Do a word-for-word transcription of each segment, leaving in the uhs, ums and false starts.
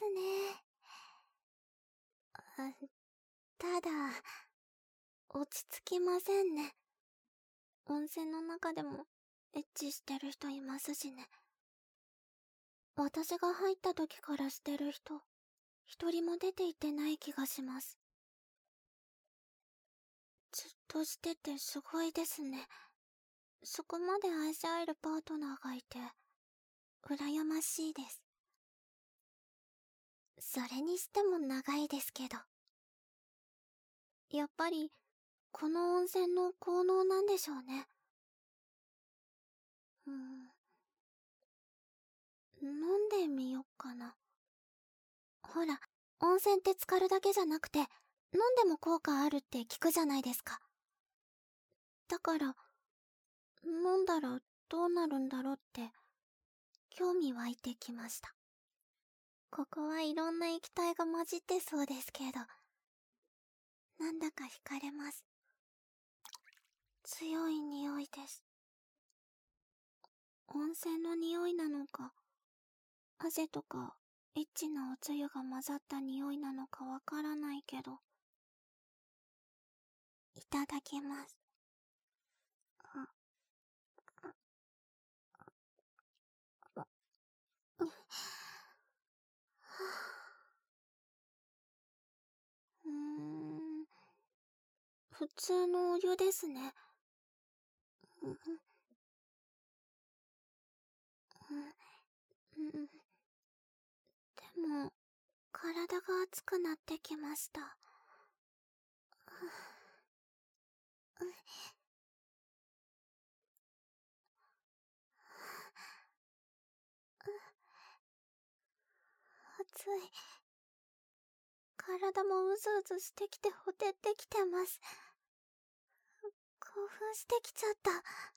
ですね。あ、ただ、落ち着きませんね。温泉の中でもエッチしてる人いますしね。私が入った時からしてる人、一人も出ていってない気がします。ずっとしててすごいですね。そこまで愛し合えるパートナーがいて、羨ましいです。それにしても長いですけど。やっぱり、この温泉の効能なんでしょうね。うーん。飲んでみよっかな。ほら、温泉って浸かるだけじゃなくて、飲んでも効果あるって聞くじゃないですか。だから、飲んだらどうなるんだろうって、興味湧いてきました。ここはいろんな液体が混じってそうですけど、なんだか惹かれます。強い匂いです。温泉の匂いなのか、汗とかエッチなおつゆが混ざった匂いなのかわからないけど、いただきます。うーん、普通のお湯ですね。うん、うん、うん。でも、体が熱くなってきました。熱い。体もうずうずしてきてほてってきてます。興奮してきちゃった。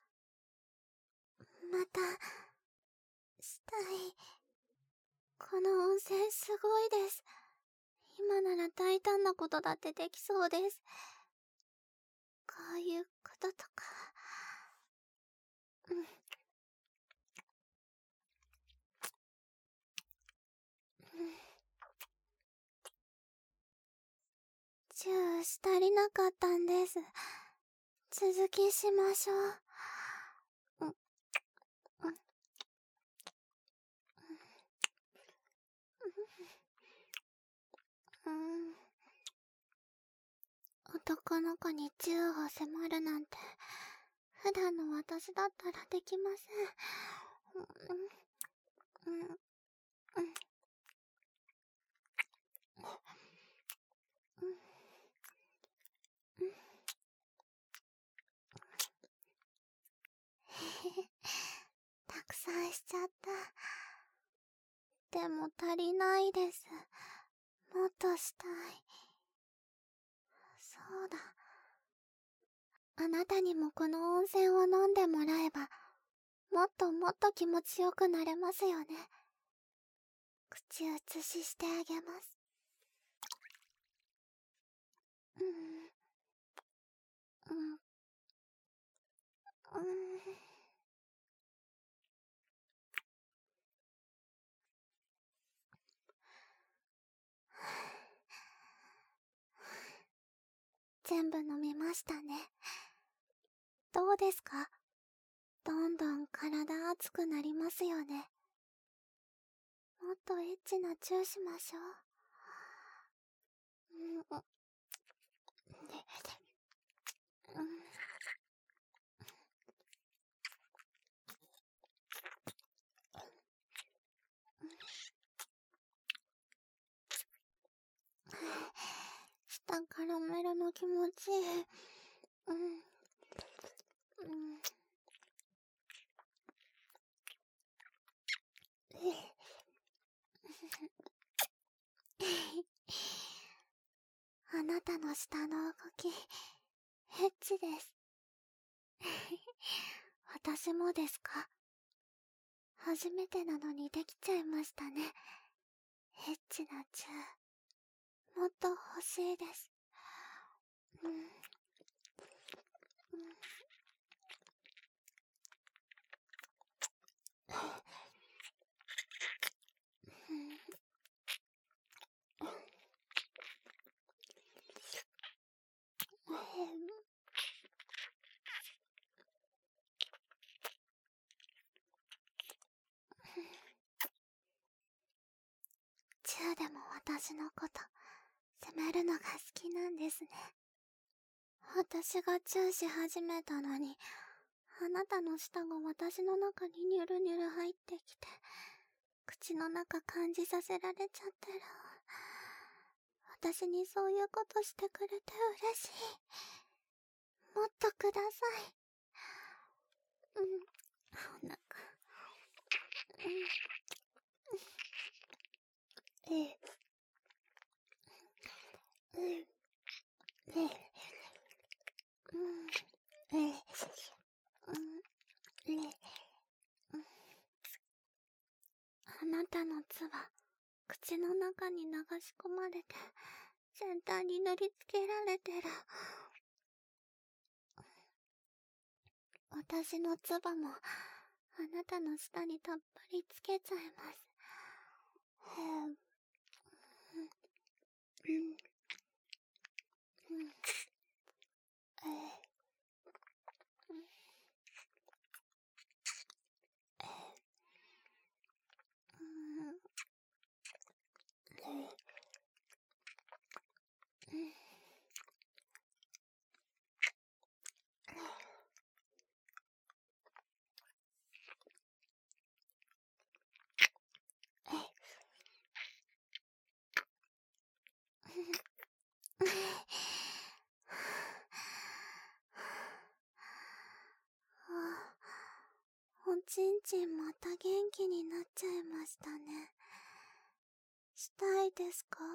また、したい。この温泉すごいです。今なら大胆なことだってできそうです。こういうこととか。うん。チューし足りなかったんです。続きしましょう。うん。うん。うん。男の子にチューを迫るなんて、普段の私だったらできません。うん。うん。うん。うん。たくさんしちゃった。でも足りないです。もっとしたい。そうだ。あなたにもこの温泉を飲んでもらえば、もっともっと気持ちよくなれますよね。口移ししてあげます。うん。うん。うん。全部飲みましたね。どうですか？どんどん体熱くなりますよね。もっとエッチなチューしましょう。うん。うん。下からめるの気持ちいい。うん。うん。あなたの下の動き、エッチです。私もですか？初めてなのにできちゃいましたね。エッチなチュー。もっと欲しいです。うん。うん。 ューでも私のこと責めるのが好きなんですね。私がチューし始めたのに、あなたの舌が私の中にニュルニュル入ってきて、口の中感じさせられちゃってる。私にそういうことしてくれて嬉しい。もっとください。うん、お腹。うん、ええ、うん、ええ、うん、ええ、うん、ええ、うん。あなたの唾、口の中に流し込まれて、先端に塗りつけられてる。私の唾も、あなたの舌にたっぷりつけちゃいます。うん、うん、うん、うん、ええ、うん、ええ、うん、ええ、うん、ええ、うん、おちんちんまた元気になっちゃいましたね。したいですか？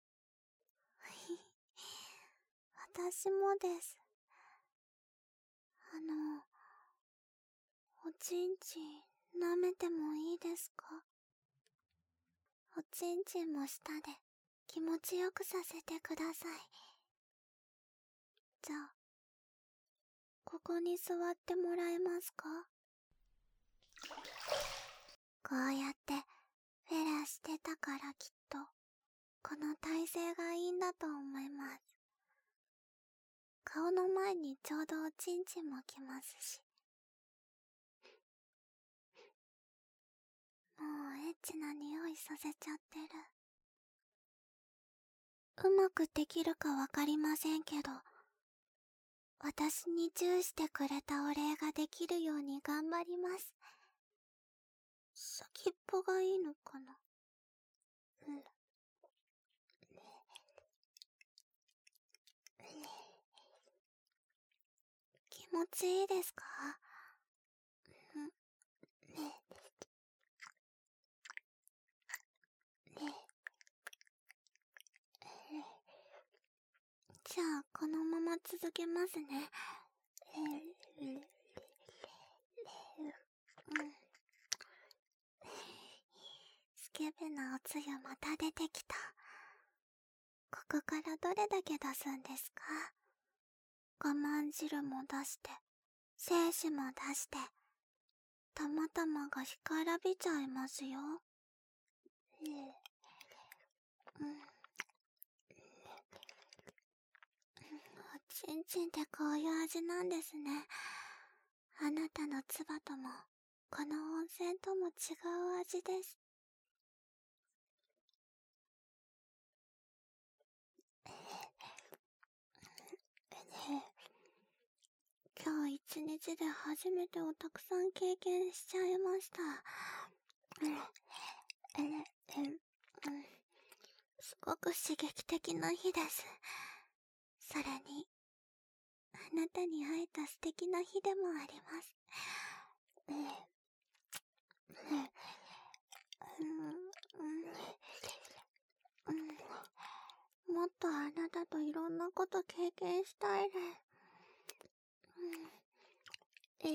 私もです。あの、おちんちん舐めてもいいですか？おちんちんも舌で気持ちよくさせてください。じゃあ、ここに座ってもらえますか？こうやってフェラしてたからきっと、この体勢がいいんだと思います。顔の前にちょうどおちんちんも来ますし。もうエッチな匂いさせちゃってる。うまくできるかわかりませんけど、私にチューしてくれたお礼ができるように頑張ります。先っぽがいいのかな？うん。気持ちいいですか？うん。ねえ、ねえ、ねえ。じゃあ、このまま続けますね。えー、うん。スケベなおつゆまた出てきた。ここからどれだけ出すんですか？我慢汁も出して、精子も出して、たまたまが干からびちゃいますよ。ええ、うん。おちんちんってこういう味なんですね。あなたの唾とも、この温泉とも違う味です。今日一日で初めてをたくさん経験しちゃいました。すごく刺激的な日です。それに、あなたに会えた素敵な日でもあります。もっとあなたといろんなこと経験したいです。例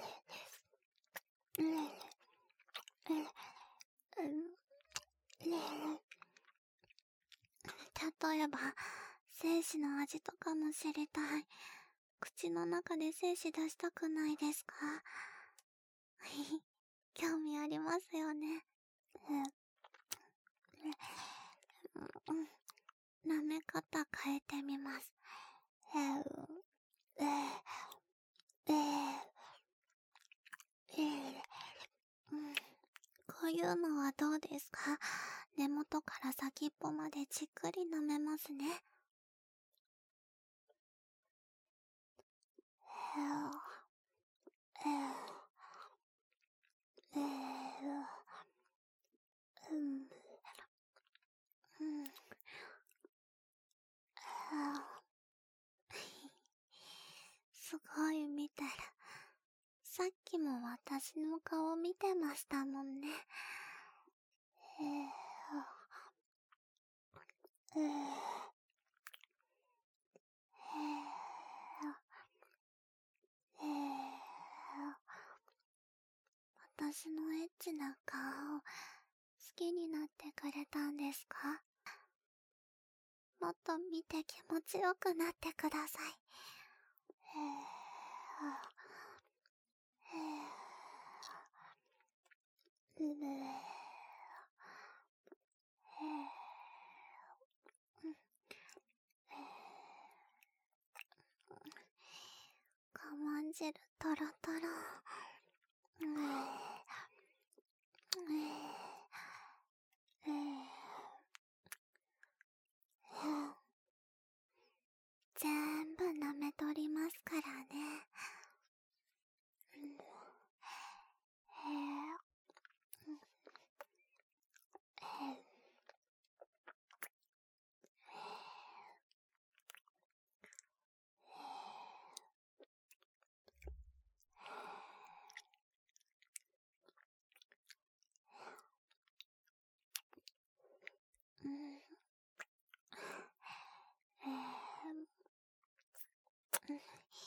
えば、精子の味とかも知りたい。口の中で精子出したくないですか？興味ありますよね。舐め方変えてみます。えー、えー、えー、うん、こういうのはどうですか？ 根元から先っぽまでじっくり舐めますね。えー、えー、えー、うん、うん、すごい見てる。さっきも私の顔見てましたもんね。えー、えー、えー、えー、私のエッチな顔好きになってくれたんですか？もっと見て気持ちよくなってください。えー、えー、うー、我慢汁トロトロ。えー、えー、えー、全部舐めとりますからね。えー、えー、うん、えー、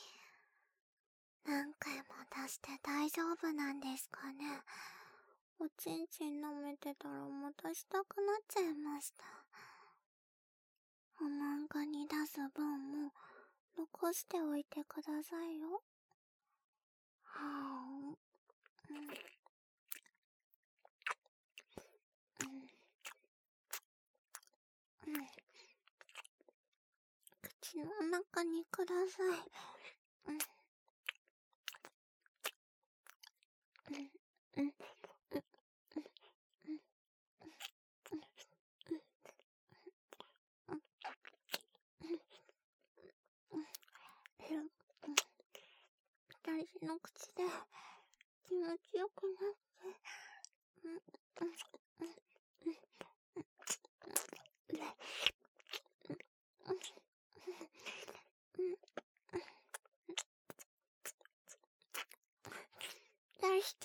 何回も出して大丈夫なんですかね。おちんちん舐めてたらまたしたくなっちゃいました。お漫画に出す分も残しておいてくださいよ。はぁ、うん、うん、うん、口の中にください。うん、うん、うん、うん、私の口で気持ちよくなって、うん、うん、うん、うん、出して、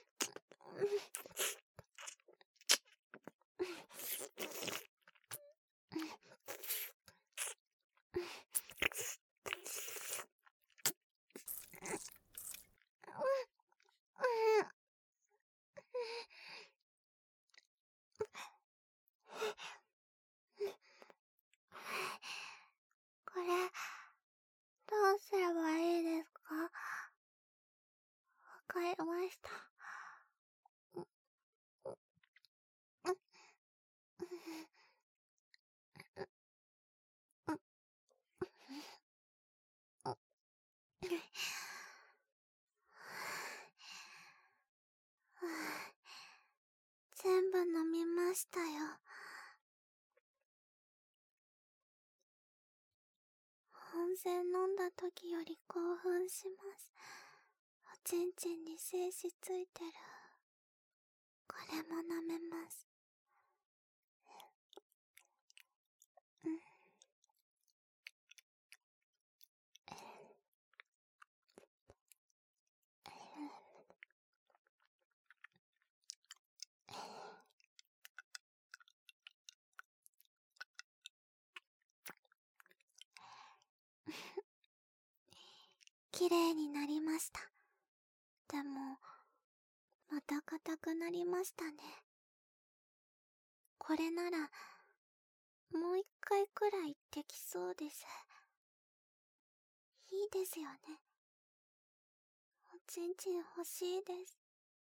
これ、どうすればいいですか？わかりました。全部飲みましたよ。温泉飲んだ時より興奮します。おちんちんに精子ついてる。これも舐めます。うん、綺麗になりました。でも、また硬くなりましたね。これなら、もう一回くらいできそうです。いいですよね。おちんちん欲しいです。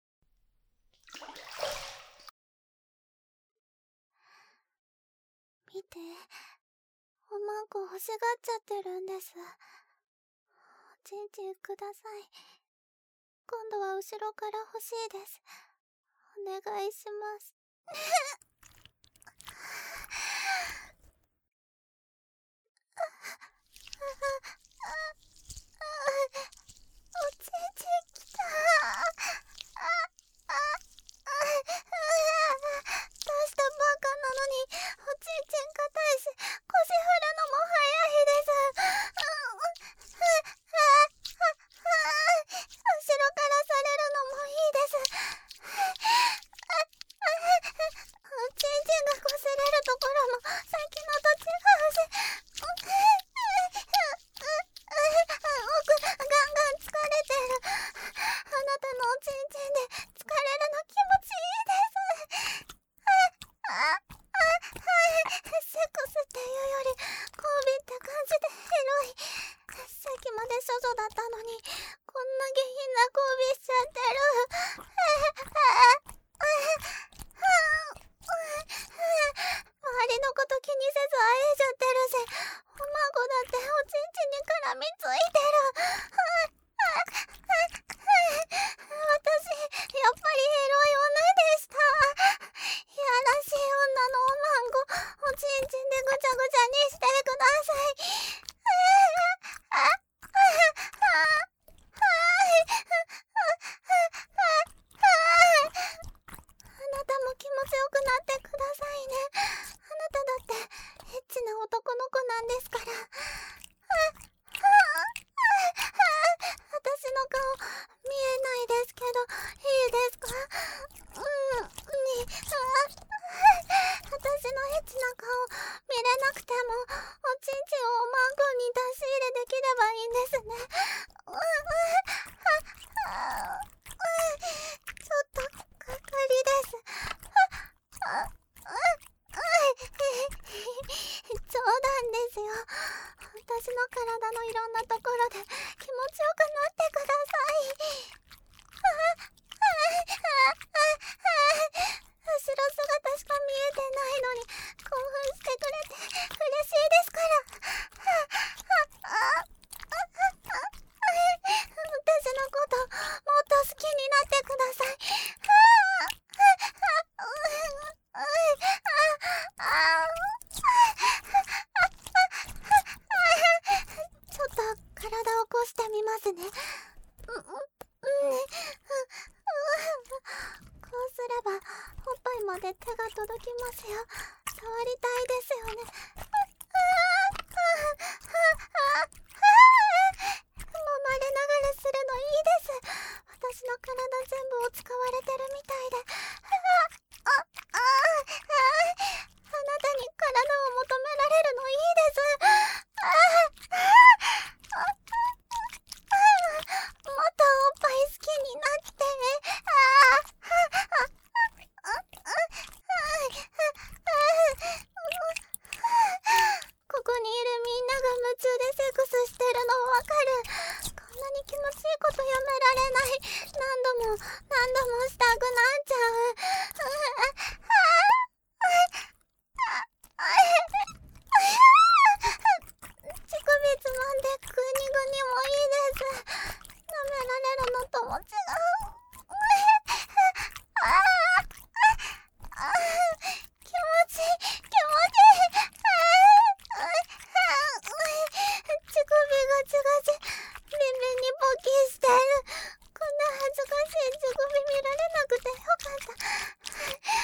見て、おまんこ欲しがっちゃってるんです。おちんちんください。今度は後ろから欲しいです。お願いします。 ちんちんで疲れるの気持ちいいです。あ、あ、あ、はい。セックスっていうより交尾って感じでエロい。さっきまで処女だったのにこんな下品な交尾しちゃってる。周りのこと気にせずあえいちゃってるし、おまごだっておちんちんに絡みついてる。私やっぱりエロい女でした。いやらしい女のおまんご、おちんちんでぐちゃぐちゃにしてください。あなたも気持ちよくなってくださいね。あなただってエッチな男の子なんですから。私の顔見えないですけどいいですか？うんに私のエッチな顔見れなくてもおちんちんをおまんこに出し入れできればいいんですね。ちょっとかかりです。冗談ですよ。私の体のいろんなところで気持ちよくなってください。後ろ姿しか見えてないのに興奮してくれて嬉しいですから。私のこともっと好きになってください。ちょっと体を起こしてみますね。うんうんうんこうすればおっぱいまで手が届きますよ。触りたいですよね。揉まれながらするのいいです。私の体全部を使われてるみたいで。あ、あ、あ、あなたに体を求められるのいいです。もっとおっぱい好きになって。ここにいるみんなが夢中でセックスしてるのわかる。こんなに気持ちいいことやめられない。何度も何度もしたくなっちゃう。乳首つまんでグニグニもいいです。舐められるのとも違う。気持ちいい気持ちいい。乳首がちがち耳にポキしてる。こんな恥ずかしい乳首見られなくてよかった。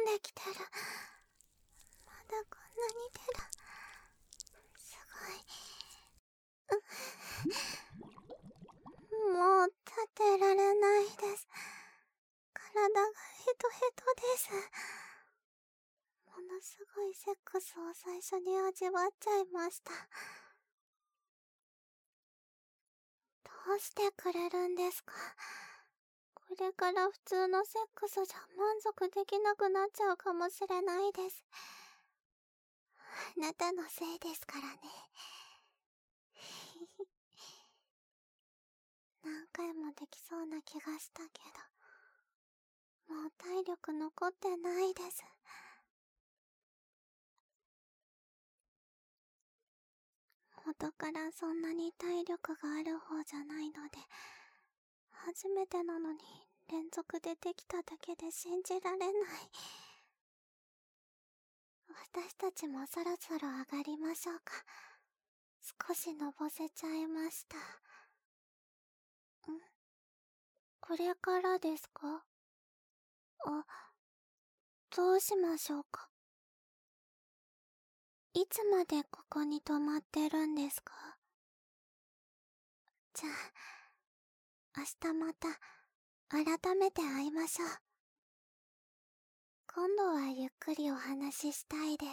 んできてる。まだこんなに出る。すごい。もう立てられないです。体がヘトヘトです。ものすごいセックスを最初に味わっちゃいました。どうしてくれるんですか？これから普通のセックスじゃ満足できなくなっちゃうかもしれないです。あなたのせいですからね。何回もできそうな気がしたけど、もう体力残ってないです。元からそんなに体力がある方じゃないので、初めてなのに連続でできただけで信じられない。私たちもそろそろ上がりましょうか。少しのぼせちゃいました。ん？これからですか？あ、どうしましょうか。いつまでここに泊まってるんですか？じゃあ、明日また改めて会いましょう。今度はゆっくりお話ししたいです。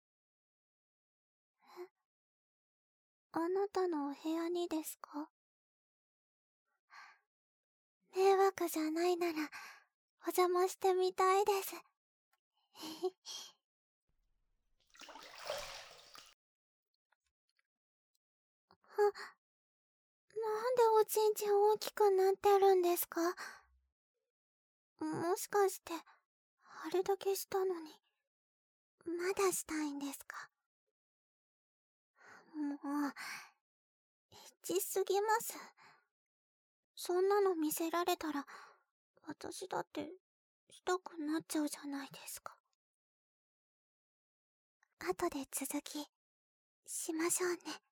え？あなたのお部屋にですか？迷惑じゃないならお邪魔してみたいです。あ、なんでおちんちん大きくなってるんですか？もしかして、あれだけしたのに、まだしたいんですか？もう、エッチすぎます。そんなの見せられたら、私だってしたくなっちゃうじゃないですか。後で続き、しましょうね。